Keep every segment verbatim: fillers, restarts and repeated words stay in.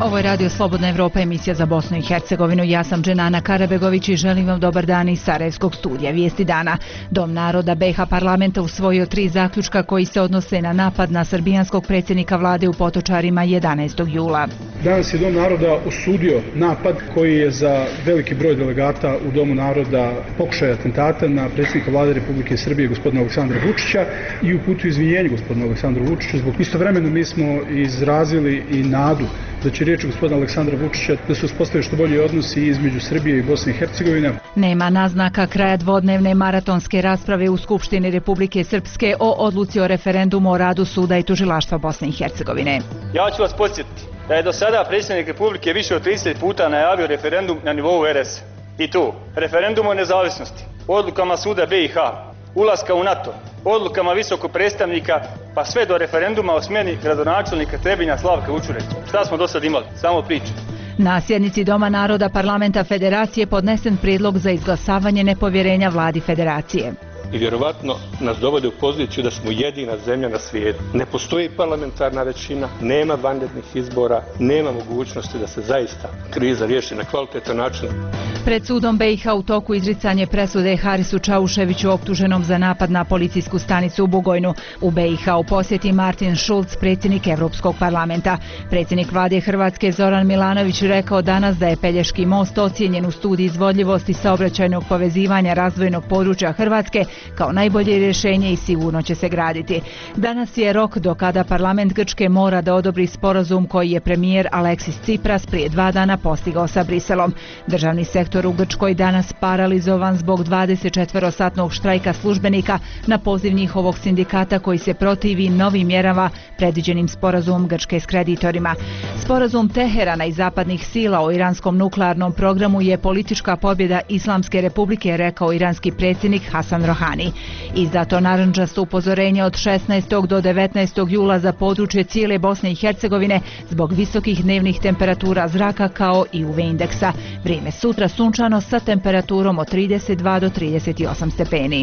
Ovo je Radio Slobodna Evropa, emisija za Bosnu i Hercegovinu. Ja sam Dženana Karabegović i želim vam dobar dan iz Sarajevskog studija. Vijesti dana. Dom naroda B iH parlamenta usvojio tri zaključka koji se odnose na napad na srbijanskog predsjednika vlade u Potočarima jedanaestog jula. Danas je Dom naroda osudio napad koji je za veliki broj delegata u Domu naroda pokušaj atentata na predsjednika vlade Republike Srbije gospodina Aleksandra Vučića i uputio izvinjenje gospodinu Aleksandru Vučiću. Zbog istovremeno mi smo izrazili i nadu da će riječ gospodina Aleksandra Vučića da se uspostavi što bolji odnosi između Srbije i Bosne i Hercegovine. Nema naznaka kraja dvodnevne maratonske rasprave u Skupštini Republike Srpske o odluci o referendumu o radu suda i tužilaštva Bosne i Hercegovine. Ja ću vas podsjetiti da je do sada predsjednik Republike više od trideset puta najavio referendum na nivou R S. I to referendum o nezavisnosti, odlukama suda B iH, ulaska u NATO, odlukama visokog predstavnika, pa sve do referenduma o smjeni gradonačelnika Trebinja Slavka Vučure. Šta smo do sad imali? Samo priče. Na sjednici Doma naroda parlamenta Federacije podnesen prijedlog za izglasavanje nepovjerenja vladi Federacije. I vjerovatno nas dovode u poziciju da smo jedina zemlja na svijetu. Ne postoji parlamentarna većina, nema vanrednih izbora, nema mogućnosti da se zaista kriza riješi na kvalitetan način. Pred sudom B iH u toku izricanje presude Harisu Čauševiću optuženom za napad na policijsku stanicu u Bugojnu. U B iH u posjeti Martin Schulz, predsjednik Europskog parlamenta. Predsjednik vlade Hrvatske Zoran Milanović rekao danas da je Pelješki most ocijenjen u studiji izvodljivosti saobraćajnog povezivanja razvojnog područja Hrvatske kao najbolje rješenje i sigurno će se graditi. Danas je rok do kada parlament Grčke mora da odobri sporazum koji je premijer Aleksis Tsipras prije dva dana postigao sa Briselom. Državni sektor u Grčkoj danas paralizovan zbog dvadesetčetverosatnog štrajka službenika na poziv njihovog sindikata koji se protivi novim mjerama predviđenim sporazumom Grčke s kreditorima. Sporazum Teherana i zapadnih sila o iranskom nuklearnom programu je politička pobjeda Islamske republike, rekao iranski predsjednik Hasan Rohani. Izdato narandžasto upozorenje od šesnaestog do devetnaestog jula za područje cijele Bosne i Hercegovine zbog visokih dnevnih temperatura zraka kao i U V indeksa. Vrijeme sutra sunčano sa temperaturom od trideset dva do trideset osam stepeni.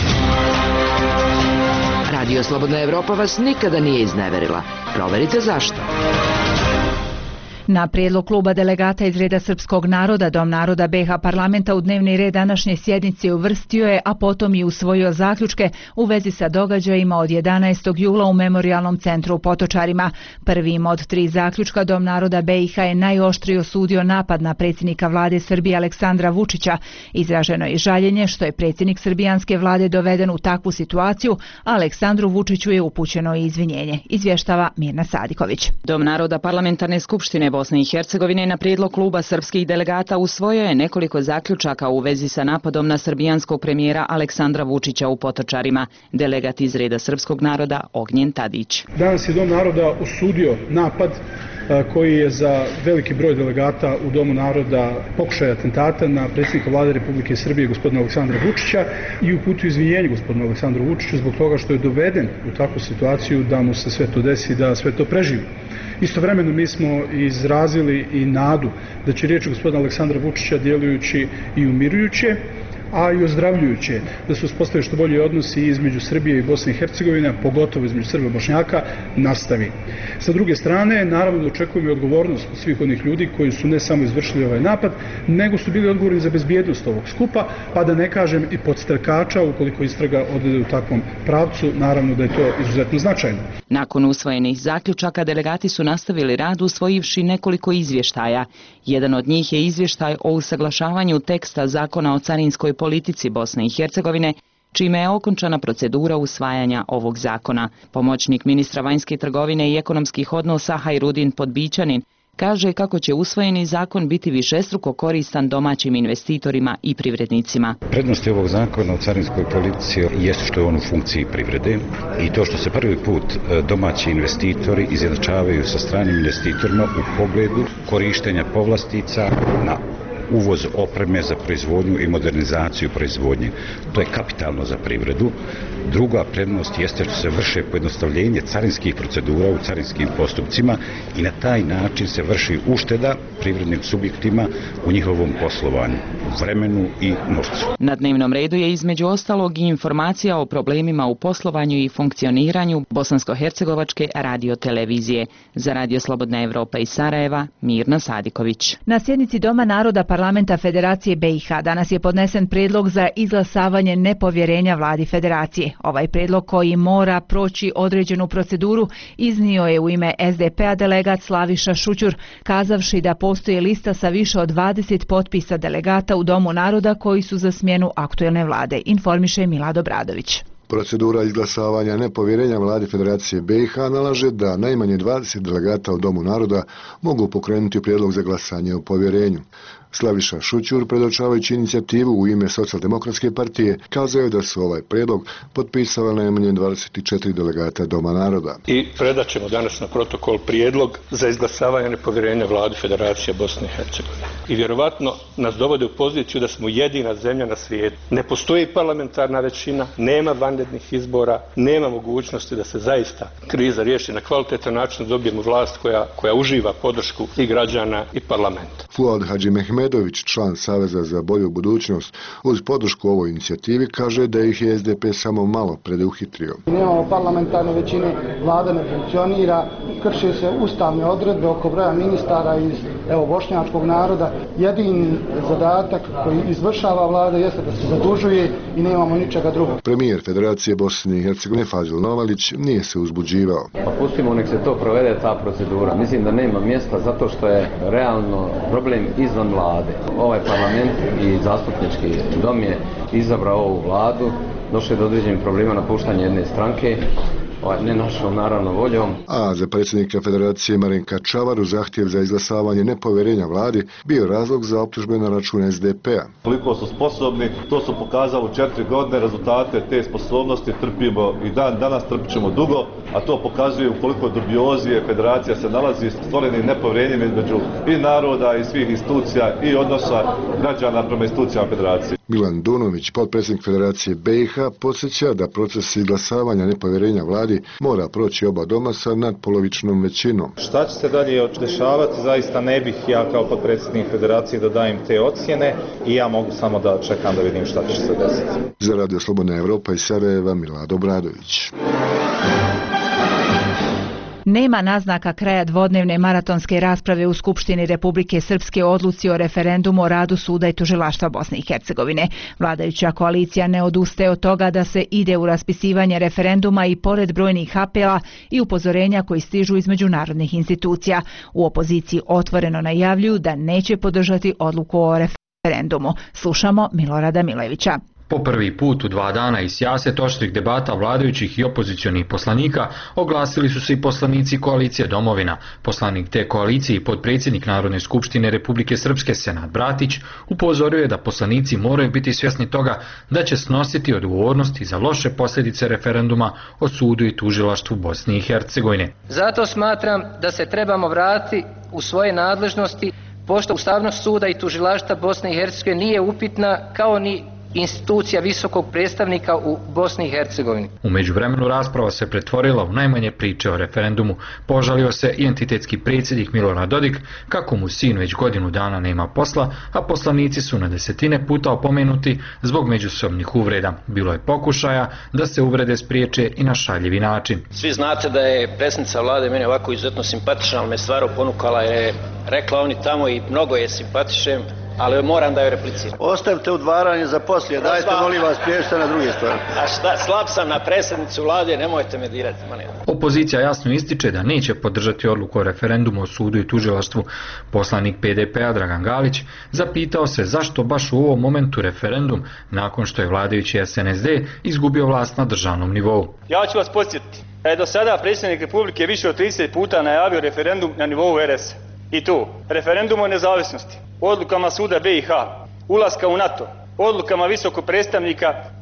Radio Slobodna Evropa vas nikada nije izneverila. Proverite zašto. Na prijedlog kluba delegata iz reda srpskog naroda, Dom naroda B iH parlamenta u dnevni red današnje sjednice uvrstio je, a potom i usvojio zaključke u vezi sa događajima od jedanaestog jula u Memorijalnom centru u Potočarima. Prvim od tri zaključka Dom naroda B iH je najoštrije osudio napad na predsjednika vlade Srbije Aleksandra Vučića. Izraženo je žaljenje što je predsjednik srbijanske vlade doveden u takvu situaciju, a Aleksandru Vučiću je upućeno i izvinjenje, izvještava Mirna Sadiković. Dom naroda parlamentarne skupštine Bosne i Hercegovine na prijedlog kluba srpskih delegata usvojio je nekoliko zaključaka u vezi sa napadom na srbijanskog premijera Aleksandra Vučića u Potočarima. Delegat iz reda srpskog naroda Ognjen Tadić. Danas je Dom naroda osudio napad koji je za veliki broj delegata u Domu naroda pokušaj atentata na predsjednika vlade Republike Srbije gospodina Aleksandra Vučića i uputio izvinjenje gospodinu Aleksandru Vučiću zbog toga što je doveden u takvu situaciju da mu se sve to desi, da sve to preživi. Istovremeno mi smo izrazili i nadu da će riječ gospodina Aleksandra Vučića djelujući i umirujuće, a i ozdravljujuće, da se uspostavi što bolji odnosi između Srbije i Bosne i Hercegovine, pogotovo između Srba i Bošnjaka, nastavi. Sa druge strane, naravno da očekujemo i odgovornost svih onih ljudi koji su ne samo izvršili ovaj napad, nego su bili odgovorni za bezbjednost ovog skupa, pa da ne kažem i podstrekača ukoliko istraga odvede u takvom pravcu, naravno da je to izuzetno značajno. Nakon usvojenih zaključaka, delegati su nastavili rad usvojivši nekoliko izvještaja. Jedan od njih je izvještaj o usaglašavanju teksta zakona o carinskoj politici Bosne i Hercegovine, čime je okončana procedura usvajanja ovog zakona. Pomoćnik ministra vanjske trgovine i ekonomskih odnosa Hajrudin Podbićanin kaže kako će usvojeni zakon biti višestruko koristan domaćim investitorima i privrednicima. Prednosti ovog zakona o carinskoj politici jeste što je on u funkciji privrede i to što se prvi put domaći investitori izjednačavaju sa stranim investitorima u pogledu korištenja povlastica na uvoz opreme za proizvodnju i modernizaciju proizvodnje. To je kapitalno za privredu. Druga prednost jeste što se vrše pojednostavljenje carinskih procedura u carinskim postupcima i na taj način se vrši ušteda privrednim subjektima u njihovom poslovanju, vremenu i novcu. Na dnevnom redu je između ostalog i informacija o problemima u poslovanju i funkcioniranju Bosansko-hercegovačke radiotelevizije. Za Radio Slobodna Evropa iz Sarajeva, Mirna Sadiković. Na sjednici Doma naroda Parlamenta Federacije B i H danas je podnesen predlog za izglasavanje nepovjerenja vladi Federacije. Ovaj predlog, koji mora proći određenu proceduru, iznio je u ime S D P-a delegat Slaviša Šućur, kazavši da postoji lista sa više od dvadeset potpisa delegata u Domu naroda koji su za smjenu aktuelne vlade, informiše Milad Obradović. Procedura izglasavanja nepovjerenja vladi Federacije B i H nalaže da najmanje dvadeset delegata u Domu naroda mogu pokrenuti prijedlog za glasanje o povjerenju. Slaviša Šućur, predočavajući inicijativu u ime Socijaldemokratske partije, kazao je da su ovaj prijedlog potpisali najmanje dvadeset četiri delegata Doma naroda. I predat ćemo danas na protokol prijedlog za izglasavanje nepovjerenja vladi Federacije Bosne i Hercegovine. I vjerovatno nas dovode u poziciju da smo jedina zemlja na svijetu. Ne postoji parlamentarna većina, nema vanrednih izbora, nema mogućnosti da se zaista kriza riješi na kvalitetan način, da dobijemo vlast koja, koja uživa podršku i građana i parlamenta. Fuad Hadžimehmed, član Saveza za bolju budućnost, uz podršku ovoj inicijativi, kaže da ih je S D P samo malo preduhitrio. Nemamo parlamentarne većine, vlada ne funkcionira, krše se ustavne odredbe oko broja ministara iz evo, bošnjačkog naroda. Jedini zadatak koji izvršava vlada jeste da se zadužuje i nemamo ničega drugog. Premijer Federacije Bosne i Hercegovine Fazil Novalić nije se uzbuđivao. Pa pustimo nek se to provede, ta procedura. Mislim da nema mjesta zato što je realno problem izvan vlade. Ovaj parlament i zastupnički dom je izabrao ovu vladu, došlo je do određenih problema napuštanja jedne stranke, ne našom naravno voljom. A za predsjednika Federacije Marenka Čavaru zahtjev za izglasavanje nepovjerenja vladi bio razlog za optužbe na račun S D P-a. Koliko su sposobni, to su pokazali u četiri godine, rezultate te sposobnosti trpimo i dan danas trpit ćemo dugo, a to pokazuje u koliko dubiozije Federacija se nalazi, stvorenim nepovjerenjem između i naroda i svih institucija i odnosa građana prema institucijama Federacije. Milan Dunović, potpredsjednik Federacije B i H, podsjeća da proces izglasavanja nepovjerenja vladi mora proći oba doma sa nadpolovičnom većinom. Šta će se dalje dešavati, zaista ne bih ja kao potpredsjednik Federacije da dajem te ocjene i ja mogu samo da čekam da vidim šta će se desiti. Za Radio Slobodna Evropa iz Sarajeva, Milad Obradović. Nema naznaka kraja dvodnevne maratonske rasprave u Skupštini Republike Srpske o odluci o referendumu o radu suda i tužilaštva Bosne i Hercegovine. Vladajuća koalicija ne odustaje od toga da se ide u raspisivanje referenduma i pored brojnih apela i upozorenja koji stižu iz međunarodnih institucija. U opoziciji otvoreno najavljuju da neće podržati odluku o referendumu. Slušamo Milorada Milevića. Po prvi put u dva dana iz sijaset oštrih debata vladajućih i opozicionih poslanika oglasili su se i poslanici koalicije Domovina. Poslanik te koalicije i potpredsjednik Narodne skupštine Republike Srpske Senad Bratić upozorio je da poslanici moraju biti svjesni toga da će snositi odgovornosti za loše posljedice referenduma o sudu i tužilaštvu Bosne i Hercegovine. Zato smatram da se trebamo vratiti u svoje nadležnosti, pošto ustavnost suda i tužilaštva Bosne i Hercegovine nije upitna kao ni institucija visokog predstavnika u Bosni i Hercegovini. U međuvremenu rasprava se pretvorila u najmanje priče o referendumu. Požalio se i entitetski predsjednik Milorad Dodik kako mu sin već godinu dana nema posla, a poslanici su na desetine puta opomenuti zbog međusobnih uvreda. Bilo je pokušaja da se uvrede spriječe i na šaljivi način. Svi znate da je predsjednica vlade meni ovako izuzetno simpatična, ali me stvarno ponukala je rekla oni tamo i mnogo je simpatičem, ali moram da joj repliciram. Ostavite udvaranje za poslije, dajte molim vas priješte na druge stvari. A šta, slab sam na predsjednicu vlade, nemojte me dirati. Opozicija jasno ističe da neće podržati odluku o referendumu o sudu i tužilaštvu. Poslanik P D P-a Dragan Galić zapitao se zašto baš u ovom momentu referendum nakon što je vladajući S N S D izgubio vlast na državnom nivou. Ja ću vas podsjetiti da je do sada predsjednik Republike više od trideset puta najavio referendum na nivou R S. I tu, referendum o nezavisnosti, odlukama suda B i H, ulaska u NATO, odlukama visokog predstavnika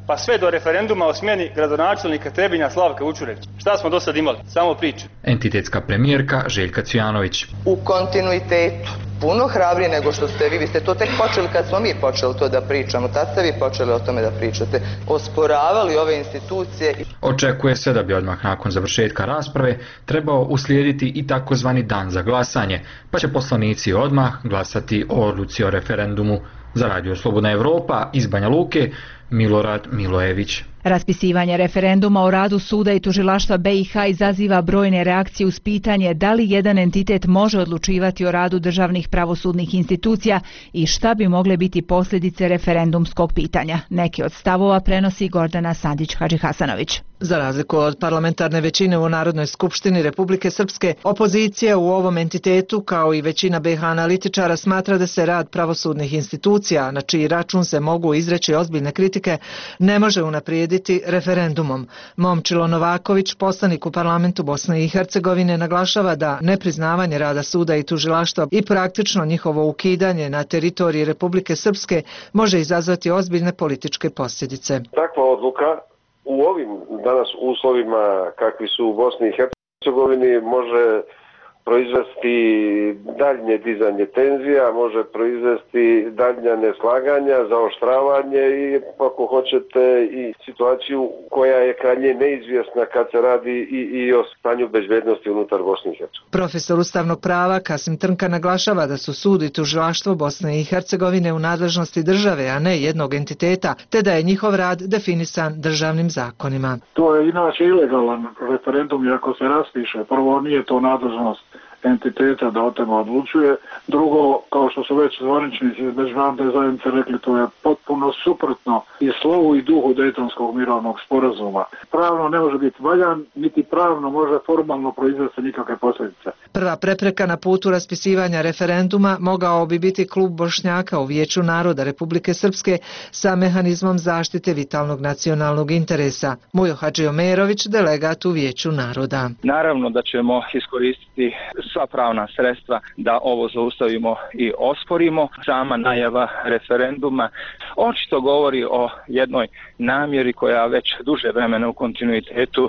pa sve do referenduma o smjeni gradonačelnika Trebinja Slavka Vučurevića. Šta smo do sad imali? Samo priče. Entitetska premijerka Željka Cvijanović. U kontinuitetu. Puno hrabrije nego što ste vi. Vi ste to tek počeli kad smo mi počeli to da pričamo. Tad ste vi počeli o tome da pričate. Osporavali ove institucije. Očekuje se da bi odmah nakon završetka rasprave trebao uslijediti i takozvani dan za glasanje, pa će poslanici odmah glasati o odluci o referendumu. Za Radio Slobodna Evropa iz Banja Luke, Milorad Milojević. Raspisivanje referenduma o radu suda i tužilaštva B i H izaziva brojne reakcije uz pitanje da li jedan entitet može odlučivati o radu državnih pravosudnih institucija i šta bi mogle biti posljedice referendumskog pitanja. Neki od stavova prenosi Gordana Sandić-Hadžihasanović. Za razliku od parlamentarne većine u Narodnoj skupštini Republike Srpske, opozicija u ovom entitetu, kao i većina B i H analitičara, smatra da se rad pravosudnih institucija, na čiji račun se mogu izreći ozbiljne kritike, ne može unaprijediti referendumom. Momčilo Novaković, poslanik u parlamentu Bosne i Hercegovine, naglašava da nepriznavanje rada suda i tužilaštva i praktično njihovo ukidanje na teritoriji Republike Srpske može izazvati ozbiljne političke posljedice. Takva odluka u ovim danas uslovima kakvi su u Bosni i Hercegovini može proizvesti daljnje dizanje tenzija, može proizvesti daljnja neslaganja, zaoštravanje i, ako hoćete, i situaciju koja je krajnje neizvjesna kad se radi i, i o stanju bezbednosti unutar Bosne i Hercegovine. Profesor ustavnog prava Kasim Trnka naglašava da su sud i tužilaštvo Bosne i Hercegovine u nadležnosti države, a ne jednog entiteta, te da je njihov rad definisan državnim zakonima. To je inače ilegalan referendum i ako se raspiše, prvo nije to nadležnost entiteta da o tome odlučuje. Drugo, kao što su već zvaničnici iz međunarodne zajednice rekli, to je potpuno suprotno i slovu i duhu Dejtonskog mirovnog sporazuma. Pravno ne može biti valjan, niti pravno može formalno proizvesti nikakve posljedice. Prva prepreka na putu raspisivanja referenduma mogao bi biti klub Bošnjaka u Vijeću naroda Republike Srpske sa mehanizmom zaštite vitalnog nacionalnog interesa. Mujo Hadžiomerović, delegat u Vijeću naroda. Naravno da ćemo iskoristiti sva pravna sredstva da ovo zaustavimo i osporimo. Sama najava referenduma očito govori o jednoj namjeri koja već duže vremena u kontinuitetu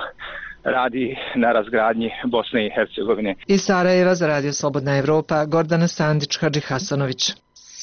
radi na razgradnji Bosne i Hercegovine. Iz Sarajeva za Radio Slobodna Evropa, Gordana Sandić-Hadžihasanović.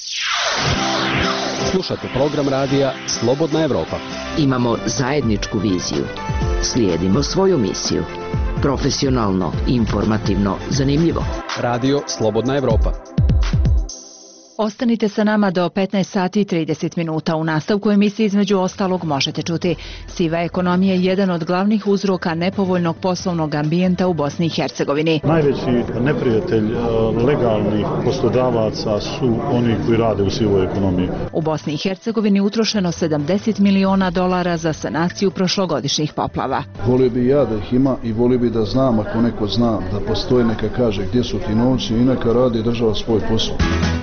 Slušate program radija Slobodna Evropa. Imamo zajedničku viziju. Slijedimo svoju misiju. Profesionalno, informativno, zanimljivo. Radio Slobodna Evropa. Ostanite sa nama do petnaest sati i trideset minuta. U nastavku emisije između ostalog možete čuti: siva ekonomija je jedan od glavnih uzroka nepovoljnog poslovnog ambijenta u Bosni i Hercegovini. Najveći neprijatelj legalnih poslodavaca su oni koji rade u sivoj ekonomiji. U Bosni i Hercegovini utrošeno sedamdeset miliona dolara za sanaciju prošlogodišnjih poplava. Volio bi ja da ih ima i volio bi da znam, ako neko zna, da postoje, neka kaže gdje su ti novci i neka radi država svoj posao.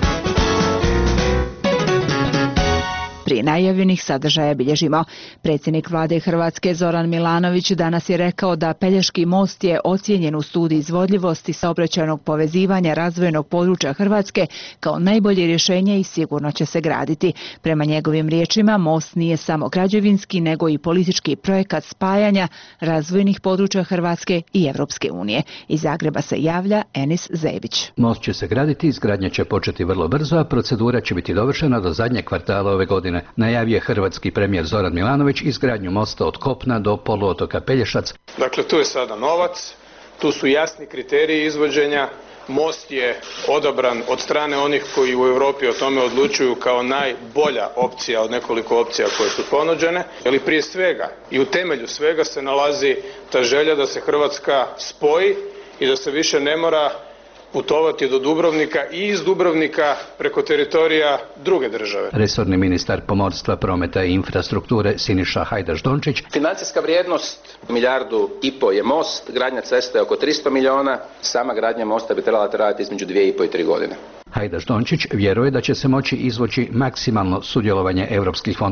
Prije najavljenih sadržaja bilježimo. Predsjednik vlade Hrvatske Zoran Milanović danas je rekao da Pelješki most je ocijenjen u studiji izvodljivosti saobraćajnog povezivanja razvojenog područja Hrvatske kao najbolje rješenje i sigurno će se graditi. Prema njegovim riječima, most nije samo građevinski nego i politički projekat spajanja razvojnih područja Hrvatske i Europske unije. Iz Zagreba se javlja Enis Zebić. Most će se graditi, izgradnja će početi vrlo brzo, a procedura će biti dovršena do zadnjeg kvartala ove godine. Najavio hrvatski premijer Zoran Milanović izgradnju mosta od kopna do poluotoka Pelješac. Dakle, tu je sada novac, tu su jasni kriteriji izvođenja. Most je odabran od strane onih koji u Europi o tome odlučuju kao najbolja opcija od nekoliko opcija koje su ponuđene. Ali prije svega i u temelju svega se nalazi ta želja da se Hrvatska spoji i da se više ne mora putovati do Dubrovnika i iz Dubrovnika preko teritorija druge države. Resorni ministar pomorstva, prometa i infrastrukture Siniša Hajdaš-Dončić. Financijska vrijednost milijardu i po je most, gradnja ceste je oko tristo milijuna, sama gradnja mosta bi trebala trajati između dvije i po i tri godine. Hajdaš Dončić vjeruje da će se moći izvući maksimalno sudjelovanje europskih fondova.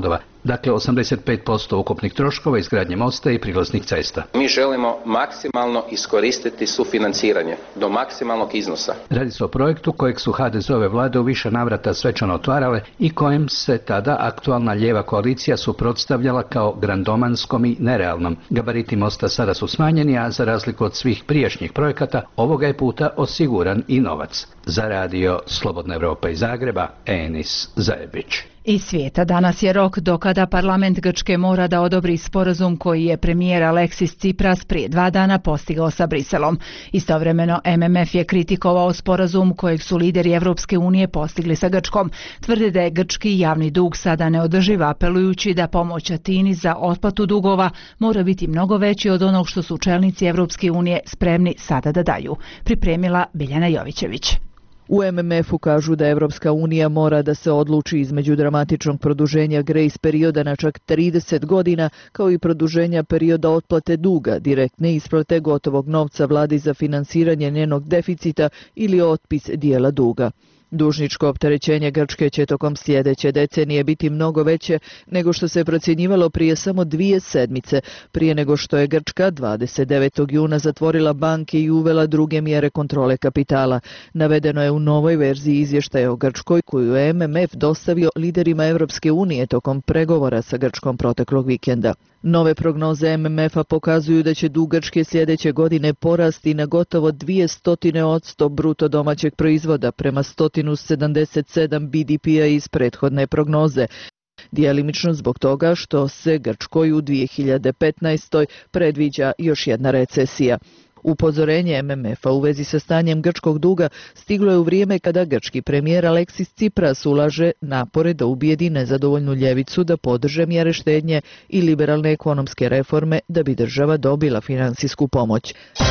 dakle osamdeset pet posto ukupnih troškova izgradnje mosta i prilaznih cesta. Mi želimo maksimalno iskoristiti sufinanciranje do maksimalnog iznosa. Radi se o projektu kojeg su ha de zove vlade u više navrata svečano otvarale i kojem se tada aktualna lijeva koalicija suprotstavljala kao grandomanskom i nerealnom. Gabariti mosta sada su smanjeni, a za razliku od svih prijašnjih projekata, ovoga je puta osiguran i novac. Za radio Slobodna Evropa iz Zagreba, Enis Zajebić. Iz svijeta danas je rok do kada parlament Grčke mora da odobri sporazum koji je premijer Aleksis Tsipras prije dva dana postigao sa Briselom. Istovremeno em em ef je kritikovao sporazum kojeg su lideri Evropske unije postigli sa Grčkom. Tvrde da je grčki javni dug sada neodrživ, apelujući da pomoć Atini za otplatu dugova mora biti mnogo veći od onog što su čelnici Evropske unije spremni sada da daju. Pripremila Biljana Jovićević. U em em efu kažu da Evropska unija mora da se odluči između dramatičnog produženja grace perioda na čak trideset godina, kao i produženja perioda otplate duga, direktne isplate gotovog novca vladi za finansiranje njenog deficita ili otpis dijela duga. Dužničko opterećenje Grčke će tokom sljedeće decenije biti mnogo veće nego što se procjenjivalo prije samo dvije sedmice, prije nego što je Grčka dvadeset devetog juna zatvorila banke i uvela druge mjere kontrole kapitala. Navedeno je u novoj verziji izvještaja o Grčkoj koju je em em ef dostavio liderima Evropske unije tokom pregovora sa Grčkom proteklog vikenda. Nove prognoze em em efa pokazuju da će dug Grčke sljedeće godine porasti na gotovo dvjesto posto bruto domaćeg proizvoda prema sto sedamdeset sedam be de pea iz prethodne prognoze. Djelimično zbog toga što se Grčkoj u dvije hiljade petnaestoj predviđa još jedna recesija. Upozorenje em em efa u vezi sa stanjem grčkog duga stiglo je u vrijeme kada grčki premijer Aleksis Tsipras ulaže napore da ubijedi nezadovoljnu ljevicu da podrže mjere štednje i liberalne ekonomske reforme da bi država dobila financijsku pomoć.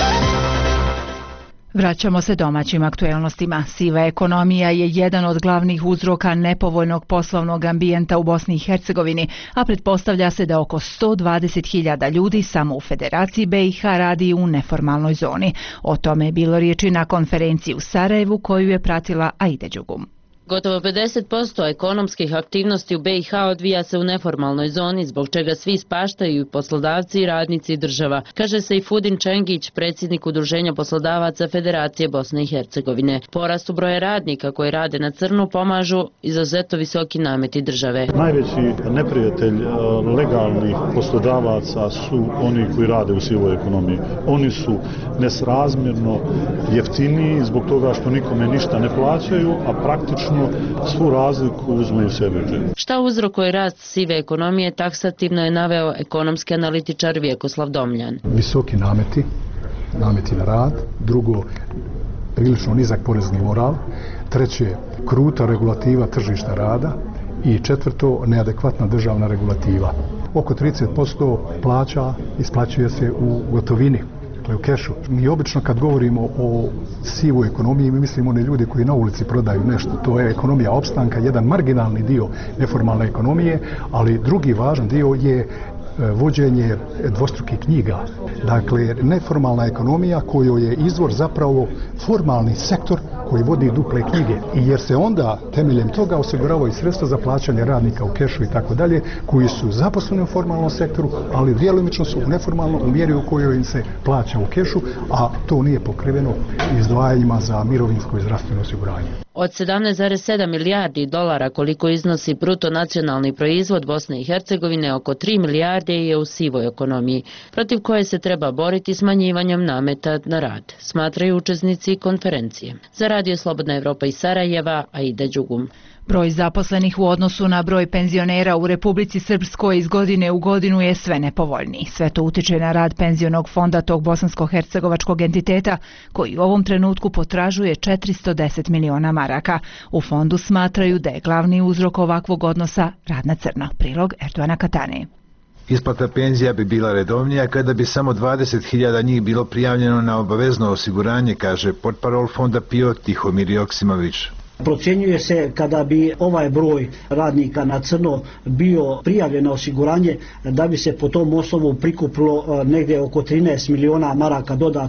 Vraćamo se domaćim aktuelnostima. Siva ekonomija je jedan od glavnih uzroka nepovoljnog poslovnog ambijenta u Bosni i Hercegovini, a pretpostavlja se da oko sto dvadeset hiljada ljudi samo u Federaciji be i ha radi u neformalnoj zoni. O tome je bilo riječi na konferenciji u Sarajevu koju je pratila Aida Đugum. Gotovo pedeset posto ekonomskih aktivnosti u be i ha odvija se u neformalnoj zoni, zbog čega svi ispaštaju i poslodavci i radnici i država, kaže Sejfudin Čengić, predsjednik Udruženja poslodavaca Federacije Bosne i Hercegovine. Porastu broja radnika koji rade na crnu pomažu izuzetno visoki nameti države. Najveći neprijatelj legalnih poslodavaca su oni koji rade u sivoj ekonomiji. Oni su nesrazmjerno jeftiniji zbog toga što nikome ništa ne plaćaju, a praktično svu razliku uzme u sebi. Šta uzrokuje rast sive ekonomije, taksativno je naveo ekonomski analitičar Vjekoslav Domljan. Visoki nameti, nameti na rad, drugo, prilično nizak porezni moral, treće, kruta regulativa tržišta rada i četvrto, neadekvatna državna regulativa. Oko trideset posto plaća isplaćuje se u gotovini, u kešu. Mi obično kad govorimo o sivoj ekonomiji, mi mislimo one ljudi koji na ulici prodaju nešto. To je ekonomija opstanka, jedan marginalni dio neformalne ekonomije, ali drugi važan dio je vođenje dvostrukih knjiga. Dakle, neformalna ekonomija kojoj je izvor zapravo formalni sektor koji vodi duple knjige. I jer se onda temeljem toga osiguravaju sredstva za plaćanje radnika u kešu i tako dalje, koji su zaposleni u formalnom sektoru, ali djelomično su neformalno u mjeri u kojoj im se plaća u kešu, a to nije pokriveno izdvajanjima za mirovinsko i zdravstveno osiguranje. Od sedamnaest zarez sedam milijardi dolara koliko iznosi bruto nacionalni proizvod Bosne i Hercegovine, oko tri milijarde je u sivoj ekonomiji, protiv koje se treba boriti smanjivanjem nameta na rad, smatraju učesnici konferencije. Za radio Slobodna Evropa iz Sarajeva, Aida Đugum. Broj zaposlenih u odnosu na broj penzionera u Republici Srpskoj iz godine u godinu je sve nepovoljniji. Sve to utiče na rad penzionog fonda tog bosansko-hercegovačkog entiteta, koji u ovom trenutku potražuje četiristo deset miliona maraka. U fondu smatraju da je glavni uzrok ovakvog odnosa rad na crno. Prilog Erdoana Katani. Isplata penzija bi bila redovnija kada bi samo dvadeset hiljada njih bilo prijavljeno na obavezno osiguranje, kaže portparol fonda P I O Tihomir Joksimović. Procjenjuje se kada bi ovaj broj radnika na crno bio prijavljen na osiguranje da bi se po tom osnovu prikupilo negdje oko trinaest miliona maraka dodatnu.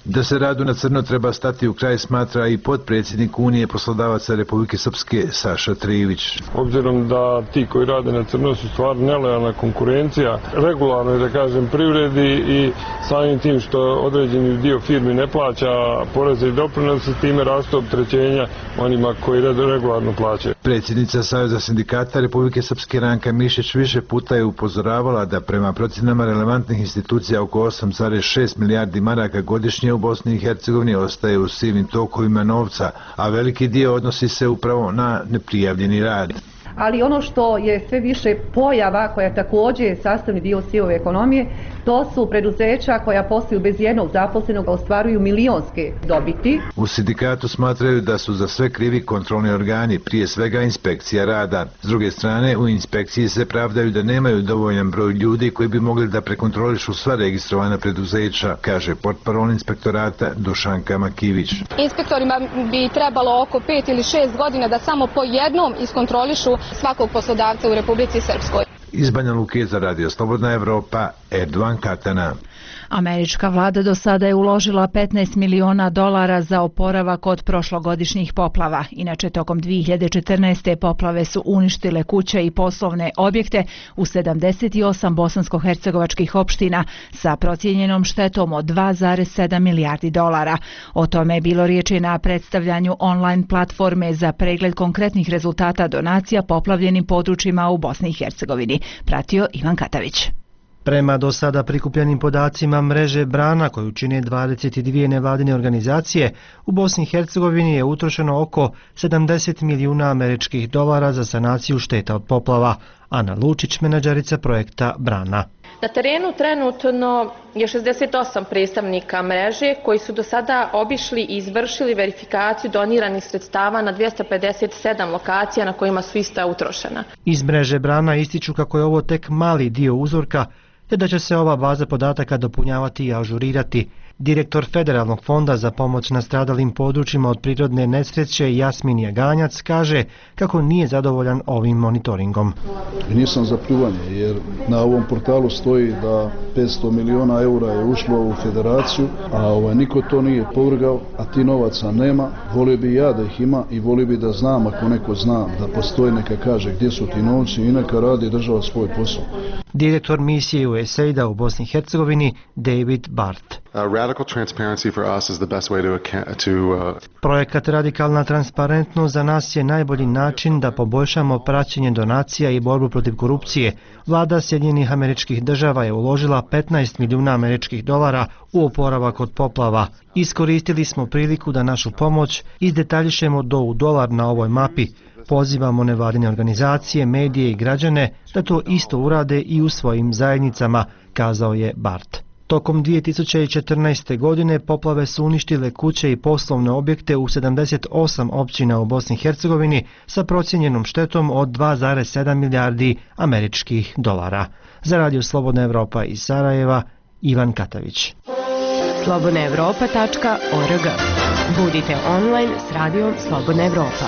Da se radu na crno treba stati u kraj, smatra i potpredsjednik Unije poslodavaca Republike Srpske Saša Trijević. Obzirom da ti koji rade na crno su stvarno nelojalna konkurencija, regularno je da kažem privredi i samim tim što određeni dio firmi ne plaća poreze i doprinose, time raste opterećenja onima koji regularno plaćaju. Predsjednica Saveza sindikata Republike Srpske Ranka Mišić više puta je upozoravala da prema procjenama relevantnih institucija oko osam zarez šest milijardi maraka godišnje u Bosni i Hercegovini ostaje u sivim tokovima novca, a veliki dio odnosi se upravo na neprijavljeni rad. Ali ono što je sve više pojava, koja također je sastavni dio sive ekonomije, to su preduzeća koja posluju bez jednog zaposlenog, ostvaruju milionske dobiti. U sindikatu smatraju da su za sve krivi kontrolni organi, prije svega inspekcija rada. S druge strane, u inspekciji se pravdaju da nemaju dovoljan broj ljudi koji bi mogli da prekontrolišu sva registrovana preduzeća, kaže portparol inspektorata Dušanka Makivić. Inspektorima bi trebalo oko pet ili šest godina da samo po jednom iskontrolišu svakog poslodavca u Republici Srpskoj. Iz Banja Luke za Radio Slobodna Evropa, Erdovan Katana. Američka vlada do sada je uložila petnaest miliona dolara za oporavak od prošlogodišnjih poplava. Inače, tokom dvije hiljade četrnaeste. poplave su uništile kuće i poslovne objekte u sedamdeset osam bosansko-hercegovačkih opština sa procijenjenom štetom od dva zarez sedam milijardi dolara. O tome je bilo riječi na predstavljanju online platforme za pregled konkretnih rezultata donacija poplavljenim područjima u Bosni i Hercegovini. Pratio Ivan Katavić. Prema do sada prikupljenim podacima mreže Brana, koju čine dvadeset dvije nevladine organizacije, u Bosni i Hercegovini je utrošeno oko sedamdeset milijuna američkih dolara za sanaciju šteta od poplava. Ana Lučić, menadžerica projekta Brana. Na terenu trenutno je šezdeset osam predstavnika mreže koji su do sada obišli i izvršili verifikaciju doniranih sredstava na dvjesto pedeset sedam lokacija na kojima su ista utrošena. Iz mreže Brana ističu kako je ovo tek mali dio uzorka, te da će se ova baza podataka dopunjavati i ažurirati. Direktor Federalnog fonda za pomoć nastradalim područjima od prirodne nesreće Jasmin Jaganjac kaže kako nije zadovoljan ovim monitoringom. Nisam za pljuvanje jer na ovom portalu stoji da petsto miliona eura je ušlo u federaciju, a ovaj, niko to nije povrgao, a ti novaca nema. Volio bi ja da ih ima i volio bi da znam, ako neko zna da postoji, neka kaže gdje su ti novci i neka radi država svoj posao. Direktor misije U S A I D-a u Bosni i Hercegovini David Bart. Uh, radical transparency for us is the best way to, to uh... Projekat Radikalna transparentnost za nas je najbolji način da poboljšamo praćenje donacija i borbu protiv korupcije. Vlada Sjedinjenih Američkih Država je uložila petnaest milijuna američkih dolara u oporavak od poplava. Iskoristili smo priliku da našu pomoć izdetaljišemo do u dolar na ovoj mapi. Pozivamo nevladine organizacije, medije i građane da to isto urade i u svojim zajednicama, kazao je Bart. Tokom dvije tisuće četrnaeste. godine poplave su uništile kuće i poslovne objekte u sedamdeset osam općina u Bosni i Hercegovini sa procijenjenom štetom od dva zarez sedam milijardi američkih dolara. Za Radio Slobodna Evropa iz Sarajeva, Ivan Katavić. slobodna evropa tačka org. Budite online s Radijom Slobodna Evropa.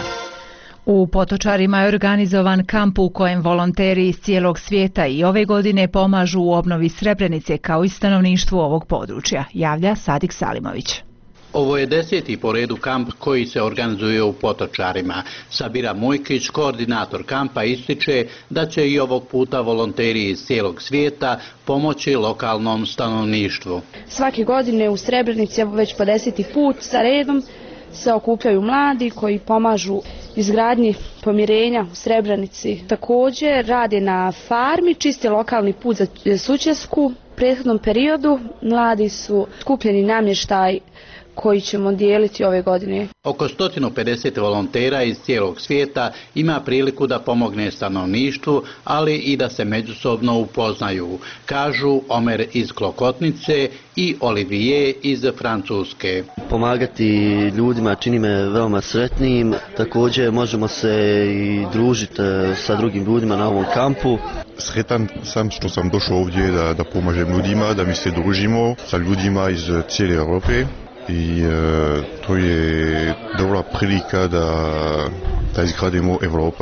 U Potočarima je organizovan kamp u kojem volonteri iz cijelog svijeta i ove godine pomažu u obnovi Srebrenice kao i stanovništvu ovog područja, javlja Sadik Salimović. Ovo je deseti po redu kamp koji se organizuje u Potočarima. Sabira Mujkić, koordinator kampa, ističe da će i ovog puta volonteri iz cijelog svijeta pomoći lokalnom stanovništvu. Svake godine u Srebrenici, već po deseti put za redom, se okupljaju mladi koji pomažu izgradnji pomirenja u Srebrenici. Također rade na farmi, čiste lokalni put za Sućesku. U prethodnom periodu mladi su skupljeni namještaj koji ćemo dijeliti ove godine. Oko sto pedeset volontera iz cijelog svijeta ima priliku da pomogne stanovništvu, ali i da se međusobno upoznaju, kažu Omer iz Klokotnice i Olivier iz Francuske. Pomagati ljudima čini me veoma sretnim, također možemo se i družiti sa drugim ljudima na ovom kampu. Sretan sam što sam došao ovdje da, da pomažem ljudima, da mi se družimo sa ljudima iz cijele Europe. I e, to je dobra prilika da, da izgradimo Evropa.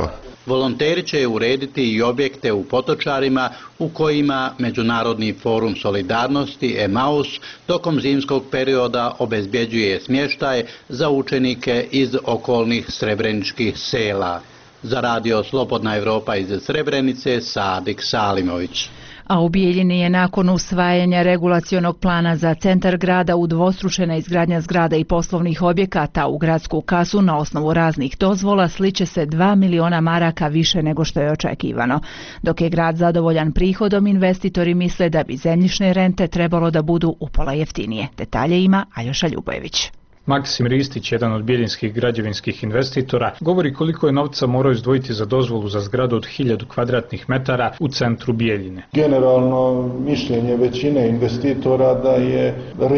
Volonteri će urediti i objekte u Potočarima u kojima Međunarodni forum solidarnosti Emaus tokom zimskog perioda obezbjeđuje smještaj za učenike iz okolnih srebreničkih sela. Za radio Slobodna Evropa iz Srebrenice, Sadik Salimović. A u Bijeljini je nakon usvajanja regulacionog plana za centar grada udvostručena izgradnja zgrada i poslovnih objekata. U gradsku kasu na osnovu raznih dozvola sliče se dva miliona maraka više nego što je očekivano. Dok je grad zadovoljan prihodom, investitori misle da bi zemljišne rente trebalo da budu upola jeftinije. Detalje ima Aljoša Ljubojević. Maksim Ristić, jedan od bijeljinskih građevinskih investitora, govori koliko je novca morao izdvojiti za dozvolu za zgradu od hiljadu kvadratnih metara u centru Bijeljine. Generalno mišljenje većine investitora da je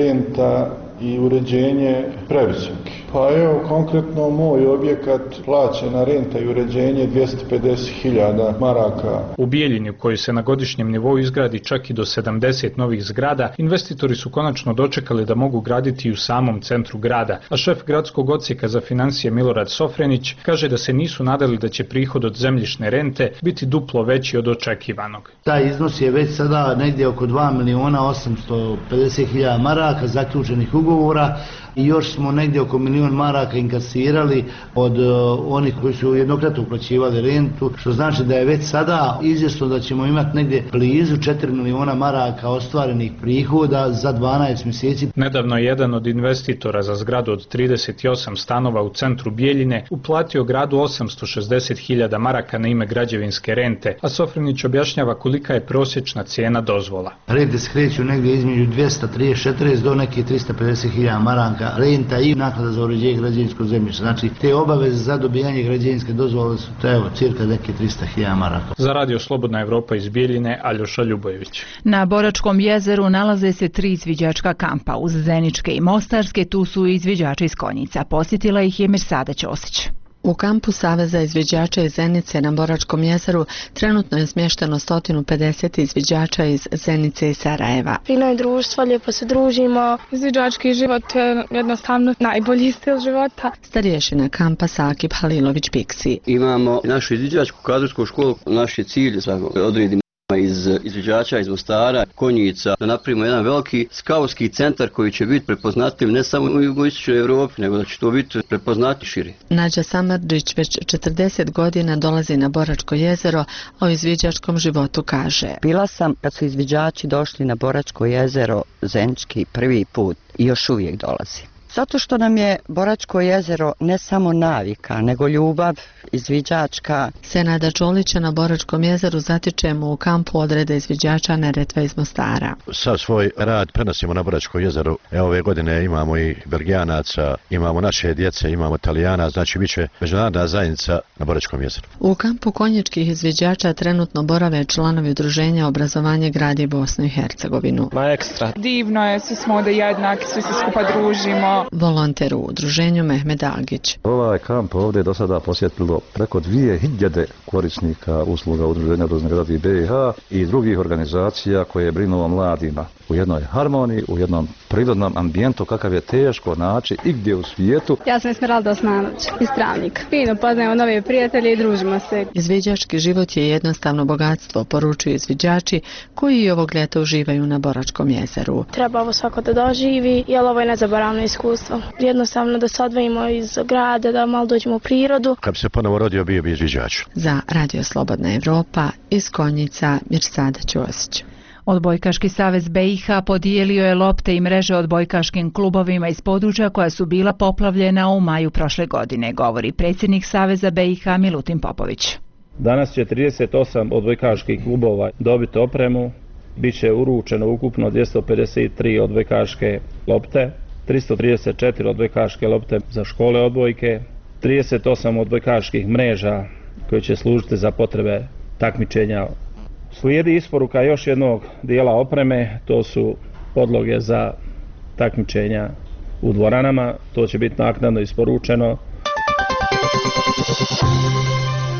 renta i uređenje previsoki. Pa evo, konkretno moj objekat, plaćena renta i uređenje dvjesto pedeset hiljada maraka. U Bijeljini, u kojoj se na godišnjem nivou izgradi čak i do sedamdeset novih zgrada, investitori su konačno dočekali da mogu graditi i u samom centru grada, a šef gradskog odsjeka za financije Milorad Sofrenić kaže da se nisu nadali da će prihod od zemljišne rente biti duplo veći od očekivanog. Taj iznos je već sada negdje oko dva miliona osamsto pedeset hiljada maraka zaključenih ugovora i još smo negdje oko milion maraka inkasirali od uh, onih koji su jednokratno uplaćivali rentu, što znači da je već sada izvjesno da ćemo imati negdje blizu četiri miliona maraka ostvarenih prihoda za dvanaest mjeseci. Nedavno je jedan od investitora za zgradu od trideset osam stanova u centru Bijeljine uplatio gradu osamsto šezdeset hiljada maraka na ime građevinske rente, a Sofrenić objašnjava kolika je prosječna cijena dozvola. Rente se kreću negdje između dvjesto trideset četrdeset do neke tristo pedeset hiljada maraka renta i naknada za uređenje građevinskog zemljišta. Znači, te obaveze za dobijanje građevinske dozvole su evo cirka neke tristo hiljada maraka. Za radio Slobodna Evropa iz Bijeljine, Aljoša Ljubojević. Na Boračkom jezeru nalaze se tri izviđačka kampa. Uz Zeničke i Mostarske tu su izviđači iz Konjica. Posjetila ih je Mirsada Ćosić. U kampu Saveza izviđača iz Zenice na Boračkom jezeru trenutno je smješteno sto pedeset izviđača iz Zenice i Sarajeva. Fino je društvo, lijepo se družimo. Izviđački život je jednostavno najbolji stil života. Starješina kampa Sakip Halilović Piksi. Imamo našu izviđačku kadrovsku školu. Naš je cilj da odredimo iz izviđača iz Mostara, Konjica, da napravimo jedan veliki skautski centar koji će biti prepoznatljiv ne samo u jugoistočnoj Evropi, nego da će to biti prepoznatljiv širi. Nađa Samardžić već četrdeset godina dolazi na Boračko jezero, a o izviđačkom životu kaže: Bila sam kad su izviđači došli na Boračko jezero Zenički prvi put i još uvijek dolazi. Zato što nam je Boračko jezero ne samo navika, nego ljubav izviđačka. Senada Čolića na Boračkom jezeru zatičemo u kampu odreda izviđača Neretva iz Mostara. Sav svoj rad prenosimo na Boračko jezero. Evo ove godine imamo i Belgijanaca, imamo naše djece, imamo Italijana, znači bit će međunarodna zajednica na Boračkom jezeru. U kampu konjičkih izviđača trenutno borave članovi udruženja Obrazovanje gradi Bosnu i Hercegovinu. Ma ekstra. Divno je, svi smo ovdje jednaki, svi se skupa družimo. Volonter u udruženju Mehmed Agić. Ovaj kamp ovdje do sada posjetilo preko dvije hiljade korisnika usluga udruženja Obrazovanje gradi B i H i drugih organizacija koje brinu o mladima u jednoj harmoniji, u jednom prirodnom ambijentu kakav je teško naći i gdje u svijetu. Ja sam Esmeralda Osmanović iz Travnika. Fino poznajemo nove prijatelje i družimo se. Izviđački život je jednostavno bogatstvo, poručuju izviđači koji i ovog ljeta uživaju na Boračkom jezeru. Treba ovo svako da doživi, jer ovo je nezaboravno iskustvo. Jednostavno da se odvojimo iz grada, da malo dođemo u prirodu. Kad bi se ponovo rodio, bio bi izviđač. Za Radio Slobodna Evropa iz Konjica, Mirsada Ćosić. Odbojkaški savez B i H podijelio je lopte i mreže odbojkaškim klubovima iz područja koja su bila poplavljena u maju prošle godine, govori predsjednik Saveza B i H Milutin Popović. Danas će trideset osam odbojkaških klubova dobiti opremu, bit će uručeno ukupno dvjesto pedeset tri odbojkaške lopte, tristo trideset četiri odbojkaške lopte za škole odbojke, trideset osam odbojkaških mreža koje će služiti za potrebe takmičenja. Slijedi isporuka još jednog dijela opreme, to su podloge za takmičenja u dvoranama, to će biti naknadno isporučeno.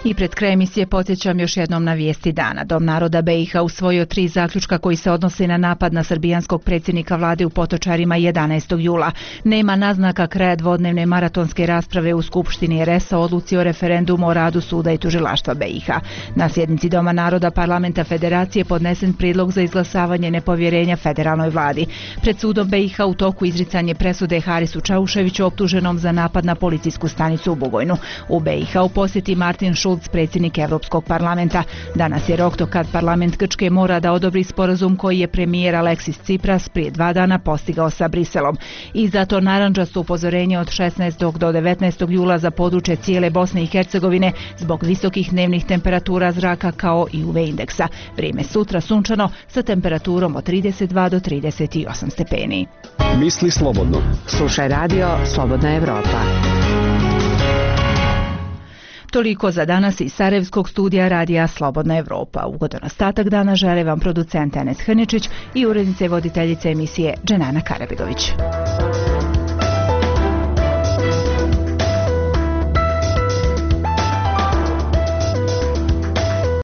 I pred kraj emisije podsjećam još jednom na vijesti dana. Dom naroda B i H usvojio tri zaključka koji se odnose na napad na srbijanskog predsjednika vlade u Potočarima jedanaestog jula. Nema naznaka kraja dvodnevne maratonske rasprave u Skupštini R S o odluci o referendumu o radu suda i tužilaštva B i H. Na sjednici Doma naroda Parlamenta Federacije podnesen prijedlog za izglasavanje nepovjerenja federalnoj vladi. Pred sudom B i H u toku izricanje presude Harisu Čauševiću optuženom za napad na policijsku stanicu u Bugojnu. U B i H u posjeti Martin Schulz, predsjednik Evropskog parlamenta. Danas je rok do kad parlament Grčke mora da odobri sporazum koji je premijer Aleksis Tsipras prije dva dana postigao sa Briselom. I zato narandžasto upozorenje od šesnaestog do devetnaestog jula za područje cijele Bosne i Hercegovine zbog visokih dnevnih temperatura zraka kao i U V indeksa. Vrijeme sutra sunčano sa temperaturom od trideset dva do trideset osam stepeni. Misli slobodno. Slušaj radio Slobodna Evropa. Toliko za danas iz Sarajevskog studija radija Slobodna Evropa. Ugodan ostatak dana žele vam producent Enes Hrničić i urednice i voditeljice emisije Dženana Karabegović.